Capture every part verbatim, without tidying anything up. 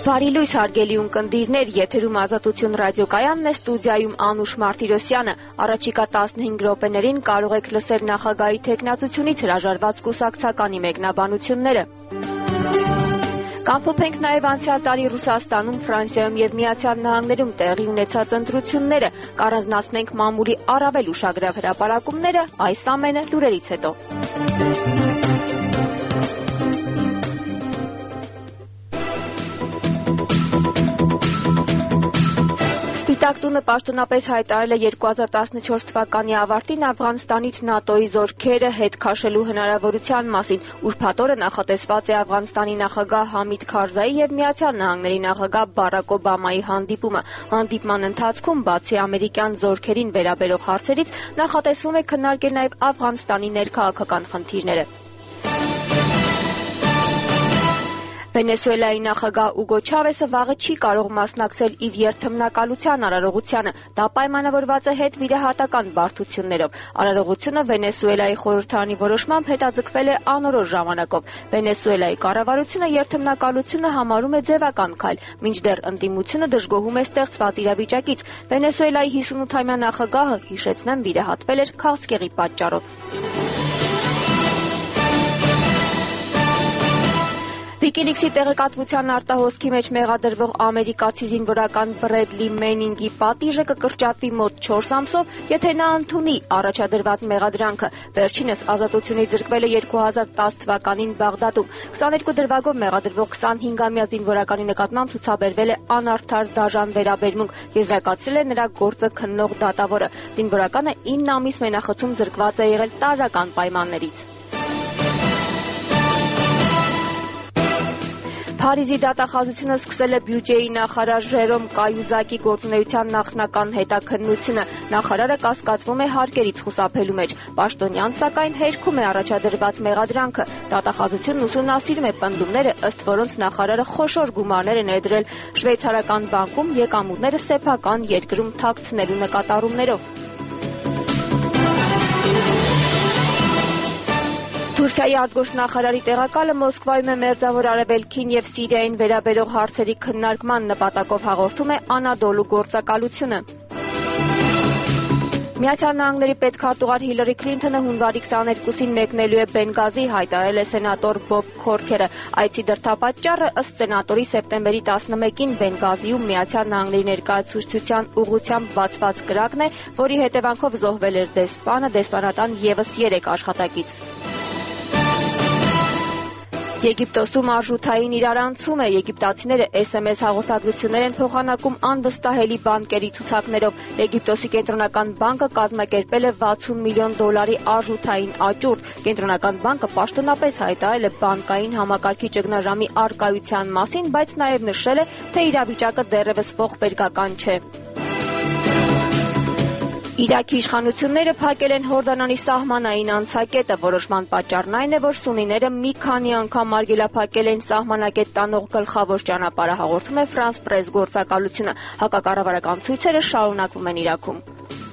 Բարի լույս հարգելի ունկնդիրներ, եթերում Ազատություն ռադիոկայանն է, ստուդիայում Անուշ Մարտիրոսյանը։ Առաջիկա տասնհինգ րոպեներին կարող եք լսել նախագահի թեկնածությունից հրաժարված կուսակցականի մեկնաբանությունները։ Կամփոփենք նաև անցյալ տարի Ռուսաստանում, Ֆրանսիայում և Միացյալ Նահանգներում տեղի ունեցած ընտրությունները, կառանձնացնենք մամուլի առավել ուշագրավ հրապարակումները, այս ամենը լուրերից հետո։ Սպիտակ տունը պաշտոնապես հայտարարել է երկու հազար տասնչորս թվականի ավարտին Աֆղանստանից ՆԱՏՕ-ի զորքերը հետ քաշելու հնարավորության մասին։ Ուրբաթ օրը նախատեսված է Աֆղանստանի նախագահ Համիդ Քարզայի և Միացյալ Նահանգների նախագահ Բարաք Օբամայի հանդիպումը։ Հանդիպման ընթացքում, բացի ամերիկյան զորքերին վերաբերող հարցերից, նախատեսվում է քննարկել նաև Աֆղանստանի ներքաղաքական խնդիրները։ Վենեսուելայի նախագահ Ուգո Չավեսը վաղը չի կարող մասնակցել իր երթմնակալության արարողությանը։ Դա պայմանավորված է հետվիրահատական բարդություններով։ Արարողությունը Վենեսուելայի խորհրդարանի որոշմամբ հետաձգվել է անորոշ ժամանակով։ Վենեսուելայի կառավարությունը երթմնակալությունը համարում է ձևական քայլ, մինչդեռ ընդդիմությունը դժգոհում է ստեղծված իրավիճակից։ Վենեսուելայի հիսունութամյա նախագահը, հիշեցնեմ, վիրահատվել էր քաղցկեղի պատճառով։ Վիկիլիքսի տեղեկատվության արտահոսքի մեջ մեղադրվող ամերիկացի զինվորական Բրեդլի Մենինգի պատիժը կկրճատվի մոտ չորս ամսով, եթե նա ընդունի առաջադրված մեղադրանքը։ Վերջինս ազատությունից զրկվել է երկու հազար տաս թվականին Բաղդադում։ քսաներկու դրվագով մեղադրվող քսանհինգամյա զինվորականի նկատմամբ ցուցաբերվել է անարդար դաժան վերաբերմունք, եզրակացրել է նրա գործը քննող դատավորը։ Զինվորականը ինը ամիս մենախցում զրկված է եղել տարրական պայմաններից։ Փարիզի դատախազությունը սկսել է բյուջեի նախարար Ժերոմ Կայուզակի գործունեության նախնական հետաքննությունը։ Նախարարը կասկածվում է հարկերից խուսափելու մեջ։ Պաշտոնյան, սակայն, հերքում է առաջադրված մեղադրանքը։ Դատախազությունն ուսումնասիրում է պնդումները, ըստ որոնց նախարարը խոշոր գումարներ է ներդրել շվեյցարական բանկում եկամուտները սեփական երկրում թաքցնելու նկատառումներով։ Թուրքիայի արտգործնախարարի տեղակալը Մոսկվայում է Մերձավոր Արևելքին և Սիրիային վերաբերող հարցերի քննարկման նպատակով հաղորդում է Անադոլու գործակալությունը։ Միացյալ Նահանգների պետքարտուղար Հիլարի Քլինթոնը հունվարի քսաներկուսին մեկնելու է Բենգազի, հայտարարել է սենատոր Բոբ Քորքերը։ Այցի դրդապատճառը, ըստ սենատորի, սեպտեմբերի տասնմեկին Բենգազիում Միացյալ Նահանգների ներկայացուցչության ուղղությամբ բացված կրակն է, որի հետևանքով զոհվել էր դեսպանը, դեսպանատան ևս երեք աշխատակից։ Եգիպտոսում արժութային իրարանցում է։ Եգիպտացիները էս էմ էս հաղորդագրություններ են փոխանակում անվստահելի բանկերի ցուցակներով։ Եգիպտոսի կենտրոնական բանկը կազմակերպել է վաթսուն միլիոն դոլարի արժութային աճուրդ։ Կենտրոնական բանկը պաշտոնապես հայտարարել է բանկային համակարգի ճգնաժամի առկայության մասին, բայց նաև նշել է, թե իրավիճակը դեռևս ողբերգական չէ։ Իրաքի իշխանությունները փակել են Հորդանանի սահմանային անցակետը։ Որոշման պատճառն այն է, որ սուննիները մի քանի անգամ արգելափակել են սահմանակետ տանող գլխավոր ճանապարհը, հաղորդում է Ֆրանս Պրես գործակալությունը։ Հակակառավարական ցույցերը շարունակվում են Իրաքում։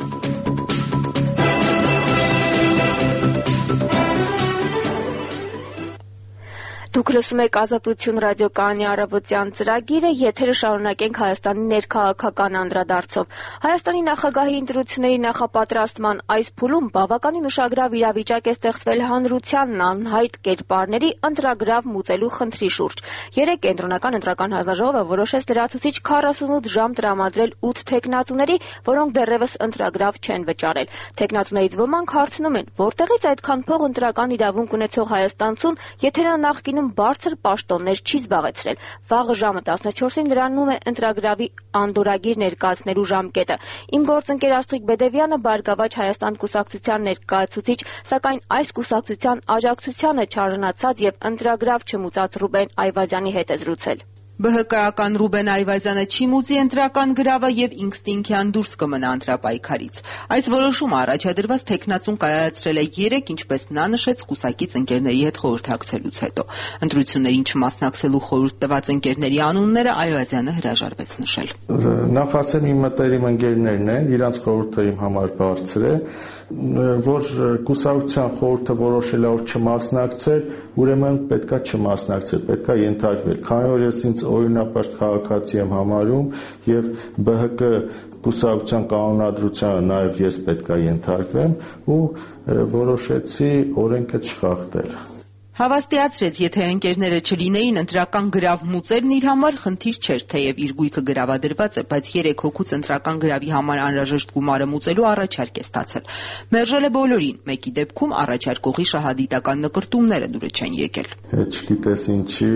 Դուք լսում եք Ազատություն ռադիոկայանի առավոտյան ծրագիրը, եթերը շարունակենք Հայաստանի ներքաղաքական անդրադարձով։ Հայաստանի նախագահի ընտրությունների նախապատրաստման այս փուլում բավականին ուշագրավ իրավիճակ է ստեղծվել հանրությանն անհայտ կերպարների ընտրագրավ մուծելու խնդրի շուրջ։ Երեկ կենտրոնական ընտրական հանձնաժողովը որոշեց լրացուցիչ քառասունութ ժամ տրամադրել ութ թեկնածուների, որոնք դեռևս ընտրագրավ չեն վճարել։ Թեկնածուներից ոմանք հարցնում են, որտեղից այդքան փող ընտրական իրավունք ունեցող հայաստանցուն, եթե նա նախկինում բարձր պաշտոններ չի զբաղեցրել։ Վաղը ժամը տասնչորսին լրանում է ընտրագրավի անդորրագիր ներկայացնելու ժամկետը։ Իմ գործընկեր Աստղիկ Բեդևյանը Բարգավաճ Հայաստան կուսակցության ներկայացուցիչ, սակայն այս կուսակցության աջակցությանը չարժանացած եւ ընտրագրավ չմուծած Ռուբեն Այվազյանի հետ է զրուցել։ Բը հը կայական Ռուբեն Այվազյանը չի մուծի ընտրական գրավը եւ ինքնստինքյան դուրս կմնա ընտրապայքարից։ Այս որոշումը առաջադրված թեկնածուն կայացրել է երեկ, ինչպես նա նշեց կուսակից ընկերների հետ խորհրդակցելուց հետո։ Ընտրություններին չմասնակցելու խորհուրդ տված ընկերների անունները Այվազյանը հրաժարվեց նշել։ Նախ ասեմ, իմ մտերիմ ընկերներն են, իրանց խորհուրդը իմ համար բարձր է, որ կուսակցության խորհուրդը որոշել է որ չմասնակցել, ուրեմն պետքա չմասնակցել, պետքա ենթարկվել, քանի որ ես ինձ օրինապաշտ քաղաքացի եմ համարում եւ B H K կուսակցության կանոնադրությանը նաեւ ես պետք է ենթարկվեմ ու որոշեցի օրենքը չխախտել։ Հավաստիացրեց, եթե ընկերները չլինեին, ընտրական գրավ մուծելն իր համար խնդիր չէր, թեև իր գույքը գրավադրված է, բայց երեք հոգուց ընտրական գրավի համար անհրաժեշտ գումարը մուծելու առաջարկ է ստացել։ Մերժել է բոլորին, մեկի դեպքում առաջարկողի շահադիտական նկրտումները դուրը չեն եկել։ Չգիտես ինչի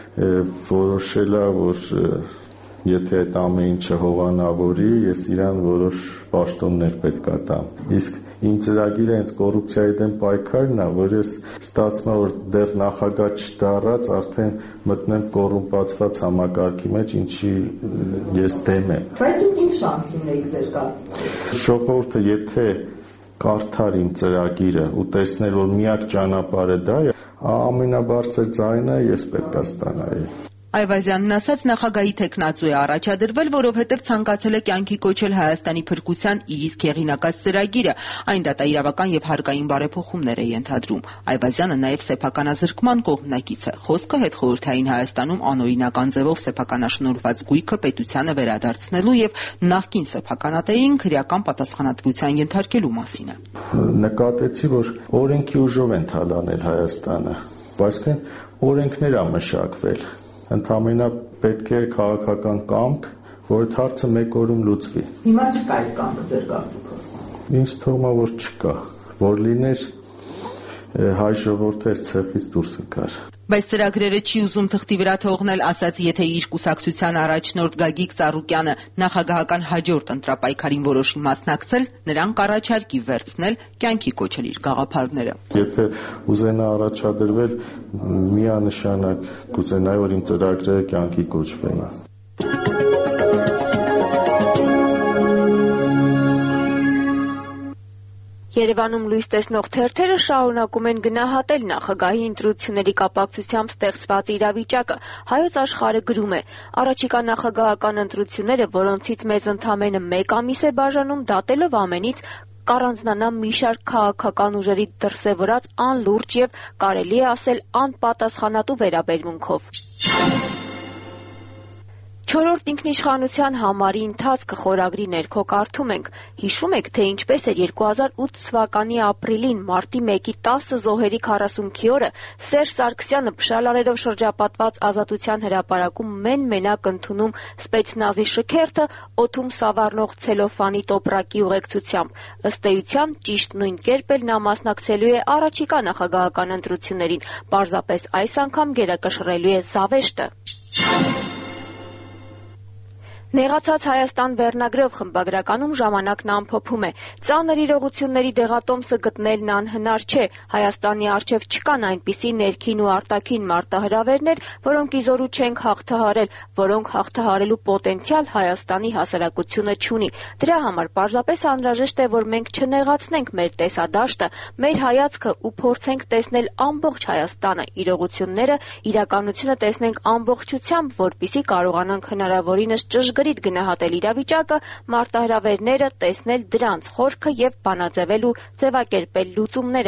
որոշել է, որ եթե այդ ամեն ինչը հովանավորի, ես իրան որոշ պաշտոններ պետք է տամ։ Իսկ իմ ծրագիրը հենց կոռուպցիայի դեմ պայքարն է, որ ես ստացվում է, որ դեռ նախագահ չդառած արդեն մտնեմ կոռումպացված համակարգի մեջ, ինչի ես դեմ եմ։ Բայց դուք ինչ շանս ունեիք ձեր կարգ։ Ժողովուրդը եթե կարդար իմ ծրագիրը ու տեսներ, որ միակ ճանապարհը դա է, ամենաբարձր ձայնը ես պետք է ստանայի։ Այվազյանն ասաց, նախագահի թեկնածու է առաջադրվել, որովհետև ցանկացել է կյանքի կոչել Հայաստանի փրկության իր իսկ հեղինակած ծրագիրը, այն դատաիրավական եւ հարկային բարեփոխումներ է ենթադրում։ Այվազյանը նաեւ սեփականազրկման կողմնակից է։ Խոսքը հետխորհրդային Հայաստանում անօրինական ձևով սեփականաշնորհված գույքը պետությանը վերադարձնելու եւ նախկին սեփականատերին քրեական պատասխանատվության ենթարկելու մասին է։ Նկատեցի, որ օրենքի ուժով են թալանել Հայաստանը, բայց օրենքներ ա մշակվել։ Ընդհանրապես պետք է քաղաքական կամք, որ այդ հարցը մեկ օրում լուծվի։ Հիմա չկա այդ կամքը ձեր կարծիքով։ Ինձ թվում է, որ չկա, որ լիներ հայ ժողովուրդը այս ցեղից դուրս գար։ Բայց ծրագրերը չի ուզում թղթի վրա թողնել, ասաց, եթե իր կուսակցության առաջնորդ Գագիկ Ծառուկյանը նախագահական հաջորդ ընտրապայքարին որոշի մասնակցել, նրան կառաջարկի վերցնել կյանքի կոչել իր գաղափարները։ Եթե ուզենա առաջադրվել, միանշանակ կուզենայի, որ իմ ծրագրերը կյանքի կոչվեն։ Երևանում լույս տեսնող թերթերը շարունակում են գնահատել նախագահի ընտրությունների կապակցությամբ ստեղծված իրավիճակը։ Հայոց աշխարհը գրում է. առաջիկա նախագահական ընտրությունները, որոնցից մեզ ընդամենը մեկ ամիս է բաժանում, դատելով ամենից կառանձնանա մի շարք քաղաքական ուժերի դրսևորած անլուրջ եւ կարելի է ասել անպատասխանատու վերաբերմունքով։ Չորրորդ ինքնիշխանության համարի ընթացքը խորագրի ներքո կարդում ենք. հիշում եք, թե ինչպես էր երկու հազար ութ թվականի ապրիլին մարտի մեկի տասը զոհերի քառասունքի օրը Սերժ Սարգսյանը փշալարերով շրջապատված Ազատության հրապարակում մեն-մենակ ընդունում սպեցնազի շքերթը օդում սավառնող ցելոֆանի տոպրակի ուղեկցությամբ։ Ըստ էության ճիշտ նույն կերպ էլ նա մասնակցելու է առաջիկա նախագահական ընտրություններին, պարզապես այս անգամ գերակշռելու է զավեշտը։ Նեղացած Հայաստան վերնագրով խմբագրականում ժամանակն ամփոփում է. ծանր իրողությունների դեղատոմսը գտնելն անհնար չէ։ Հայաստանի առջև չկան այնպիսի ներքին ու արտաքին մարտահրավերներ, որոնք իզորու չենք հաղթահարել, որոնք հաղթահարելու պոտենցիալ Հայաստանի հասարակությունը չունի։ Դրա համար պարզապես անհրաժեշտ է, որ մենք չնեղացնենք մեր տեսադաշտը, մեր հայացքը ու փորձենք տեսնել ամբողջ Հայաստանը, իրողությունները, իրականությունը տեսնենք ամբողջությամբ, որպեսզի կարողանանք հնարավորինս ճշգրիտ գնահատել իրավիճակը, մարտահրավերները, տեսնել դրանց խորքը եւ բանաձևել ու ձևակերպել լուծումները։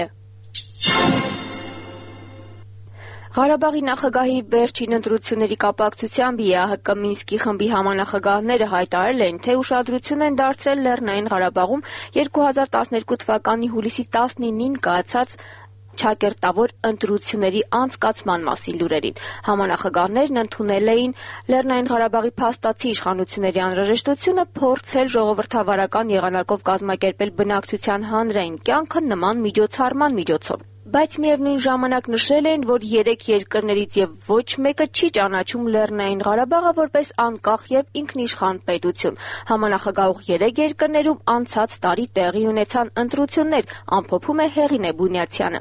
Ղարաբաղի նախագահի վերջին ընտրությունների կապակցությամբ Է Ա Հ Կ Մինսկի խմբի համանախագահները հայտարարել են, թե ուշադրություն են դարձրել Լեռնային Ղարաբաղում երկու հազար տասներկու թվականի հուլիսի տասնինին կայացած ճակերտավոր ընտրությունների անցկացման մասին լուրերին։ Համանախագահներն ընդունել էին Լեռնային Ղարաբաղի փաստացի իշխանությունների անհրաժեշտությունը փորձել ժողովրդավարական եղանակով կազմակերպել բնակչության հանրային կյանքը նման միջոցառման միջոցով։ Բայց միևնույն ժամանակ նշել են, որ երեք երկրներից եւ ոչ մեկը չի ճանաչում Լեռնային Ղարաբաղը որպես անկախ եւ ինքնիշխան պետություն։ Համանախագահող երեք երկրներում անցած տարի տեղի ունեցան ընտրություններ, ամփոփում է Հեղինե Բունյացյանը։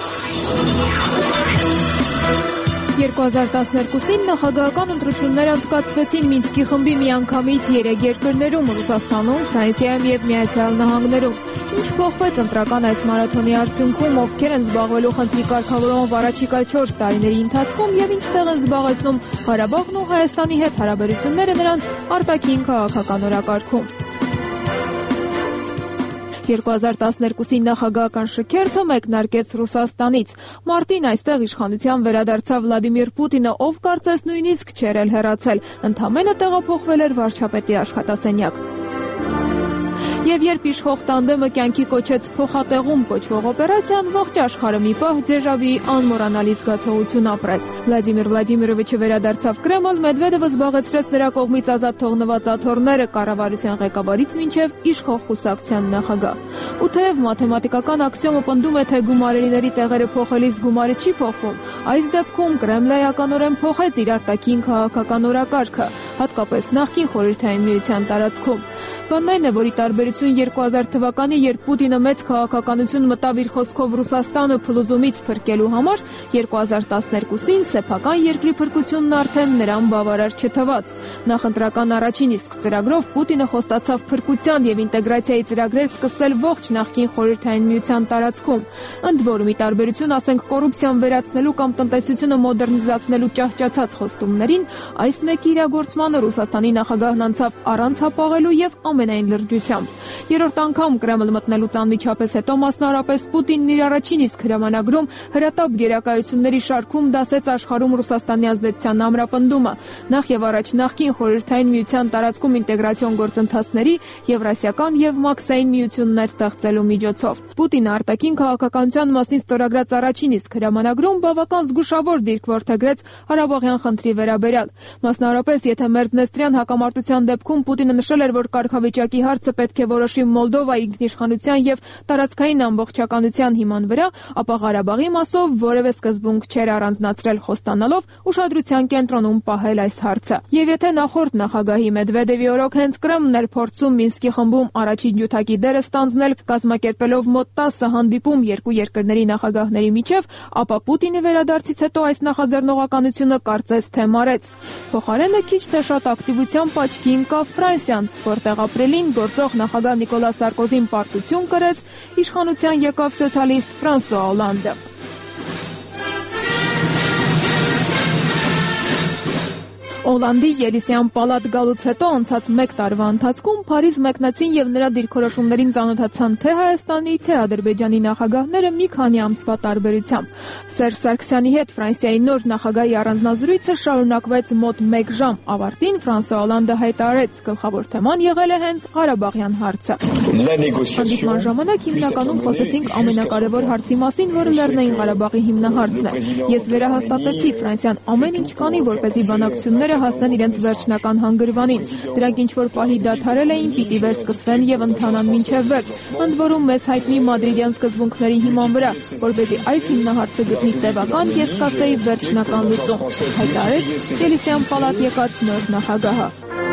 երկու հազար տասներկուսին նախագահական ընտրություններ անցկացվեցին Մինսկի խմբի միանգամից երեք երկրներում՝ Ռուսաստանում, Ֆրանսիայում եւ Միացյալ Նահանգներում։ Ինչ փոխվեց ընտրական այս մարաթոնի արդյունքում, ովքեր են զբաղվելու խնդրի կարգավորումով առաջիկա չորս տարիների ընթացքում եւ ինչ տեղ են զբաղեցնում Ղարաբաղն ու Հայաստանի հետ հարաբերությունները նրանց արտաքին քաղաքական օրակարգում։ երկու հազար տասներկուսի նախագահական շքերթը մեկնարկեց Ռուսաստանից։ Մարտին այստեղ իշխանության վերադարձավ Վլադիմիր Պուտինը, ով կարծես նույնիսկ չէր էլ հեռացել, ընդամենը տեղափոխվել էր վարչապետի աշխատասենյակ։ Եվ երբ իշխող տանդեմը կյանքի կոչեց փոխատեղում կոչվող օպերացիան, ողջ աշխարհը մի պահ դեժավյուի անմոռանալի զգացողություն ապրեց։ Վլադիմիր Վլադիմիրովիչը վերադարձավ Կրեմլ, Մեդվեդևը զբաղեցրեց նրա կողմից ազատ թողնված աթոռները կառավարության ղեկավարից մինչև իշխող կուսակցության նախագահ։ Ու թեև մաթեմատիկական աքսիոմը պնդում է, թե գումարելիների տեղերը փոխելիս գումարը չի փոխվում, այս դեպքում Կրեմլը էականորեն փոխեց իր արտաքին քաղաքական օրակարգը, հատկապես նախկին Խորհրդային Միության տարածքում։ Բանն այն է, որ ի տարբերություն երկու հազար թվականի, երբ Պուտինը մեծ քաղաքականություն մտավ իր խոսքով Ռուսաստանը փլուզումից փրկելու համար, երկու հազար տասներկուսին սեփական երկրի փրկությունն արդեն նրան բավարար չթվաց։ Նախընտրական առաջին իսկ ծրագրով Պուտինը խոստացավ փրկության եւ ինտեգրացիայի ծրագրեր սկսել ողջ նախկին Խորհրդային Միության տարածքում։ Ընդ որում, ի տարբերություն, ասենք, կոռուպցիան վերացնելու կամ տնտեսությունը մոդեռնիզացնելու ճահճացած խոստումներին, այս մեկի իրագործմանը Ռուսաստանի նախագահն անցավ առանց հապաղելու եւ ամենայն լրջությամբ։ Երրորդ անգամ Կրեմլ մտնելուց անմիջապես հետո, մասնավորապես Պուտինն իր առաջին իսկ հրամանագրում հրատապ գերակայությունների շարքում դասեց աշխարհում Ռուսաստանի ազդեցության ամրապնդումը, նախ եւ առաջ նախկին Խորհրդային Միության տարածքում ինտեգրացիոն գործընթացների, Եվրասիական եւ Մաքսային միություններ ստեղծելու միջոցով։ Պուտինը արտաքին քաղաքականության մասին ստորագրած առաջին իսկ հրամանագրում բավական զգուշավոր դիրք որդեգրեց Ղարաբաղյան խնդրի վերաբերյալ։ Մասնավորապես, եթե Մերձնեստրյան հակամարտության դեպքում Պուտինը նշել էր, որ կարգավիճակի հարցը պետք է որոշի Մոլդովայի ինքնիշխանության եւ տարածքային ամբողջականության հիման վրա, ապա Ղարաբաղի մասով որևէ սկզբունք չէր առանձնացրել, խոստանալով ուշադրության կենտրոնում պահել այս հարցը։ Եվ եթե նախորդ նախագահի Մեդվեդևի օրոք հենց Կրեմլն էր փորձում Մինսկի խմբում առաջին ջութակի դերը ստանձնել, կազմակերպելով մոտ տասը հանդիպում երկու երկրների նախագահների միջև, ապա Պուտինի վերադարձից հետո այս նախաձեռնողականությունը կարծես թե մարեց։ Փոխարենը քիչ թե շատ ակտիվությամբ աչքի ընկավ Ֆրանսիան, որտեղ ապրիլին գործող նախագահ Նիկոլա Սարկոզին պարտություն կրեց, իշխանության եկավ սոցիալիստ Ֆրանսուଆ Օլանդը։ Օլանդի Ելիսեան պալատ գալուց հետո անցած մեկ տարվա ընթացքում Փարիզ մեկնեցին եւ նրա դիրքորոշումներին ծանոթացան թե Հայաստանի, թե Ադրբեջանի նախագահները մի քանի ամսվա տարբերությամբ։ Սերժ Սարգսյանի հետ Ֆրանսիայի նոր նախագահի առանձնազրույցը շարունակվեց մոտ մեկ ժամ։ Ավարտին Ֆրանսուଆ Օլանդը հայտարարեց, գլխավոր թեման եղել է հենց Ղարաբաղյան հարցը։ Հանդիպման ժամանակ հիմնականում խոսեցինք ամենակարևոր հարցի մասին, որը Լեռնային Ղարաբաղի հիմնահարցն է։ Ես վերահաստատեցի Ֆրանսիան ամեն ինչ կանի, որպեսզի բանակցությունները հասնեն իրենց վերջնական հանգրվանին։ Դրանք ինչ-որ պահի դադարել էին, պիտի վերսկսվեն եւ ընթանան մինչեւ վերջ, ընդ որում մեզ հայտնի մադրիդյան սկզբունքների հիման վրա, որպեսզի այս հիմնահարցը գտնի տևական եւ կասեի վերջնական լուծում, հայտարարեց Ելիսեան պալատ եկած նոր նախագահը։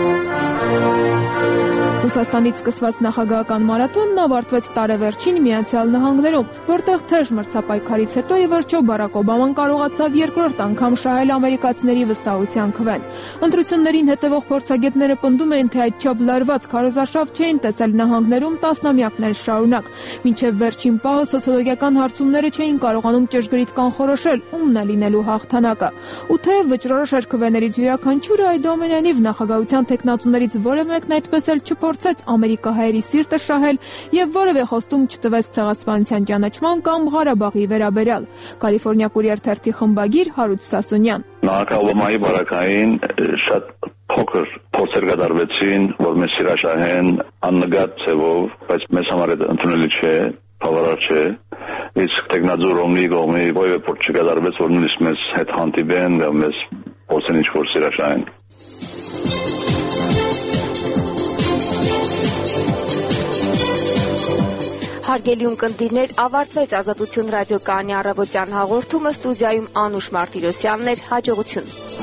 Ռուսաստանից սկսված նախագահական մարաթոնն ավարտվեց տարեվերջին Միացյալ Նահանգներում, որտեղ թեժ մրցապայքարից հետո ի վերջո Բարակ Օբաման կարողացավ երկրորդ անգամ շահել ամերիկացիների վստահության քվեն։ Ընտրություններին հետևող փորձագետները պնդում էին, թե այդչափ լարված քարոզարշավ չէին տեսել նահանգներում տասնամյակներ շարունակ։ Մինչև վերջին պահը սոցիոլոգիական հարցումները չէին կարողանում ճշգրիտ կանխորոշել ումն է լինելու հաղթանակը։ Ու թեև վճռորոշ էր քվեներից յուրաքանչյուրը, այդուամենայնիվ նախագահության թեկնածուներից որևէ մեկն այդպես էլ չփորձեց ամերիկահայերի սիրտը շահել եւ որևէ խոստում չտվեց ցեղասպանության ճանաչման կամ Ղարաբաղի վերաբերյալ։ Կալիֆոռնիա Կուրիեր թերթի խմբագիր Հարութ Սասունյան։ Նախագահ Օբամայի բարակային շատ փոքր փորձեր կատարվեցին, որ մեզ հրաշահեն աննկատ ձևով, բայց մեզ համար դա ընդունելի չէ, բավարար չէ։ Իսկ տեխնազոր Ռոմնիի կողմի որևէ փորձ չկատարվեց, որ նույնիսկ մեզ հետ հանդիպեն եւ մեզ փորձեն ինչ-որ հրաշահեն։ Հարգելի ունկնդիրներ, ավարտվեց Ազատություն ռադիոկայանի առավոտյան հաղորդումը, ստուդիայում Անուշ Մարտիրոսյանն էր, հաջողություն։